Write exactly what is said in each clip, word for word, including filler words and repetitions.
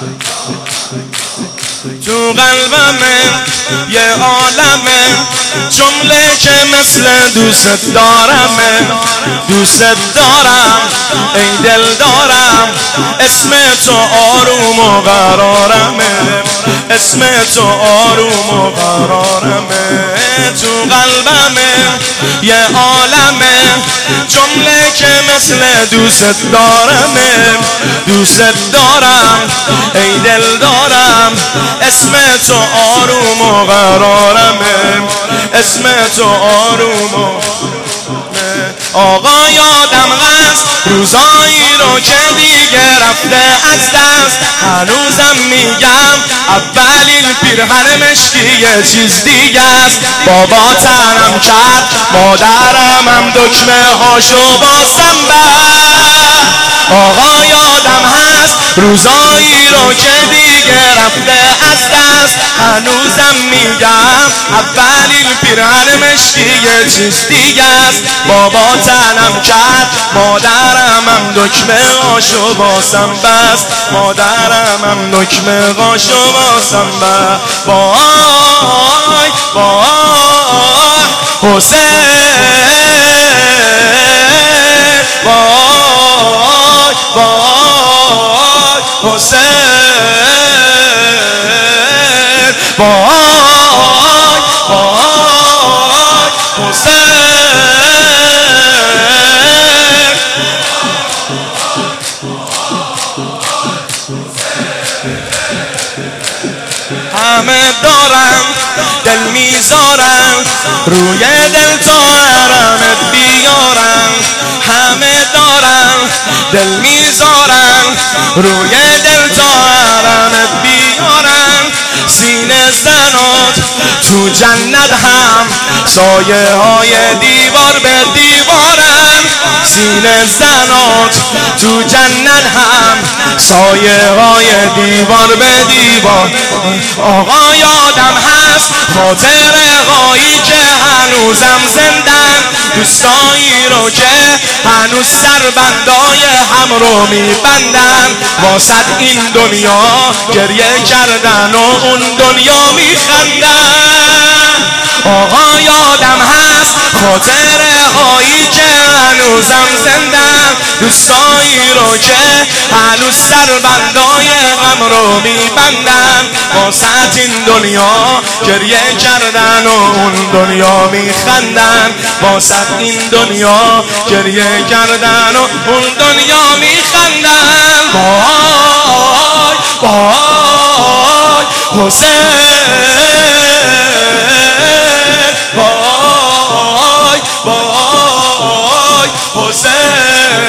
تو قلبمه یه عالمه، جمله که مثل دوست دارمه. دوست دارم ای دل دارم، اسم تو آروم و قرارمه. اسم تو آروم و قرارمه. تو قلبمه یه عالمه، جمله که مثل دوست دارمه. دوست دارم ای دل دارم، اسم تو آروم و قرارمه. اسم تو آروم و آقا یادم هست روزایی رو که دیگه رفته از دست. هنوزم میگم اولین پیرهن مشکی یه چیز دیگه است. بابا تنم کرد، مادرم هم دکمه هاشو باسم بست. آقا یادم هست روزایی رو که دیگه رفته از دست. هنوزم میگم اولین پیرهن مشکی یه چیز دیگه است. بابا تنم کرد، مادرم هم دکمه هاشو باسم بست. مادرم هم دکمه هاشو باسم بست. وای وای حسین، وای وای حسین، وای وای حسین. همه دارم دل میذارم، روی دل تا حرمت بیارم. همه دارم دل میذارم، روی دل تا حرمت بیارم. سینه زنات تو جنت هم سایه های دیوار به دیوارم. سینه زنات تو جنت هم سایه های دیوار به دیوار. آقا یادم هست خاطر هایی که هنوزم زندن، دوستایی رو که هنوز سربندای هم رو میبندن. واسد این دنیا گریه کردن و اون دنیا میخندن. آقا یادم هست خاطر هایی که هنوزم زندن، دوستایی رو که هنوز سربندای غم رو میبندن. واسط این دنیا گریه کردن و اون دنیا میخندن. واسط این دنیا گریه کردن و اون دنیا میخندن. وای وای حسین، وای وای حسین.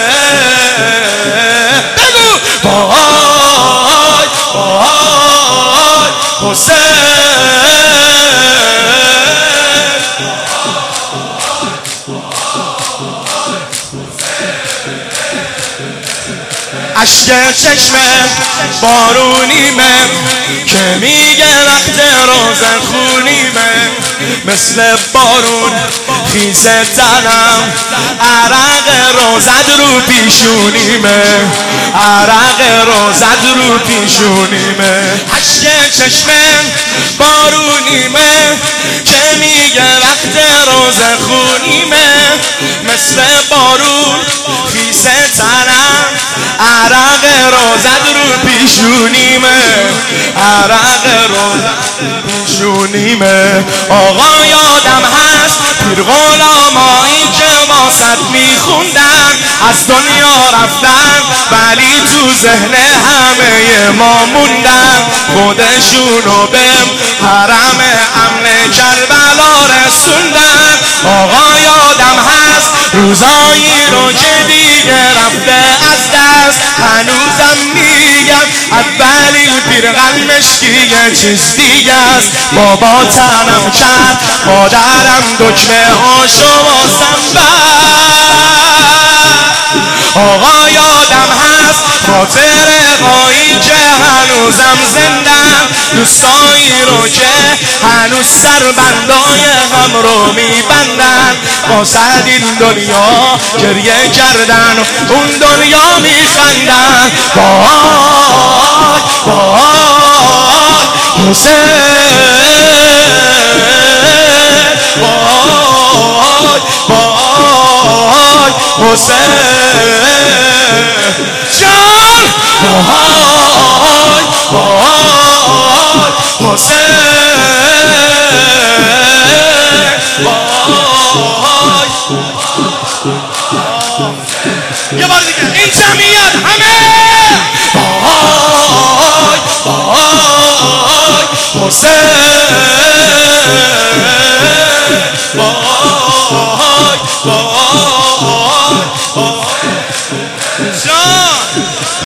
بگو وای وای حسین. اشک چشمه بارونیمه که میگه وقت روزن خونیمه. مثل بارون خیزه تنم، عرق روزد رو پیشونیمه. عرق روزد رو پیشونیمه. اشک چشمه بارونیمه که میگه وقت روزن خونیمه. مثل بارون خیزه تنم، عرق روزد رو پیشونیمه. عرق روزد پیشونیمه. آقا یادم هست پیر غلامایی که واسط میخوندن، از دنیا رفتن ولی تو ذهن همه ما موندن. خودشونو به حرم امن کربلا رسوندن. آقا یادم هست روزایی رو که دیگه رفته از دست. هنوزم میگم اولین پیرهن مشکی یه چیز دیگه است. بابا تنم کرد، مادرم دکمه هاشو واسم بست. آقا یادم هست خاطر هایی که هنوزم زندن، دوستایی رو که هنوز سربندای هم رو میبندن. واسد این دنیا گریه کردن و اون دنیا میخندن. وای وای جان وای وای حسین وای. یه بار دیگه این جمعیت همه وای وای حسین وای